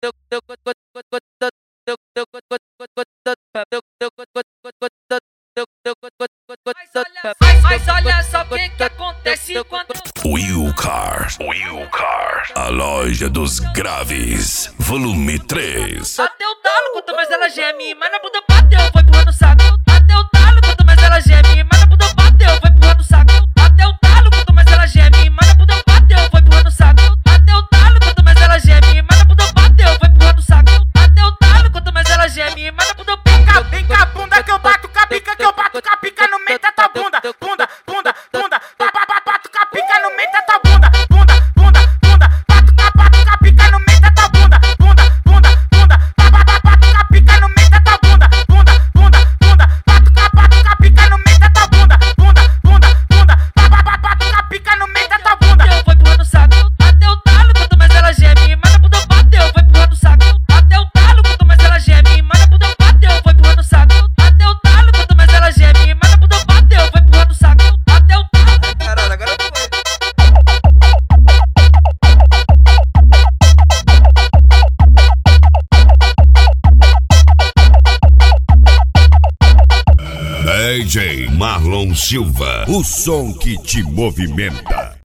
Mas olha só o que acontece quando Will Cars, a loja dos graves, volume 3. bateu o talo, quanto mais ela geme, mas na bunda bateu, foi empurrando o saco. Bateu o talo, quanto mais ela geme, mas na bunda bateu, foi empurrando o saco. Bateu o talo, quanto mais ela geme, mas na bunda bateu, foi empurrando o saco. Bateu o talo, quanto mais ela geme, mas na bunda bateu, foi empurrando o saco. Bateu o talo, quanto mais ela geme, mas na bunda bateu. Vem cá, bunda que eu bato com a pica, que eu bato com a pica no meio da tua bunda. Bunda, bunda, bunda, bato com a pica no meio da tua bunda. Bunda, bunda, bunda, bato com a pica no meio da tua bunda. Bunda, bunda, bunda, bato com a pica no meio da tua bunda. Bunda, bunda, bunda, bato com a pica no meio da tua bunda. Bunda, bunda, bunda, bato com a pica no meio da tua bunda. Foi empurrando o saco. Bateu o talo, quanto mais ela geme, mas na bunda bateu, foi empurrando o saco. Bateu o talo, quanto mais ela geme, mas na bunda bateu, foi empurrando o saco. Bateu o talo, quanto mais ela geme, mas na bunda bateu, foi empurrando o saco. Bateu o talo. Caralho, agora foi. DJ Marlon Silva, o som que te movimenta.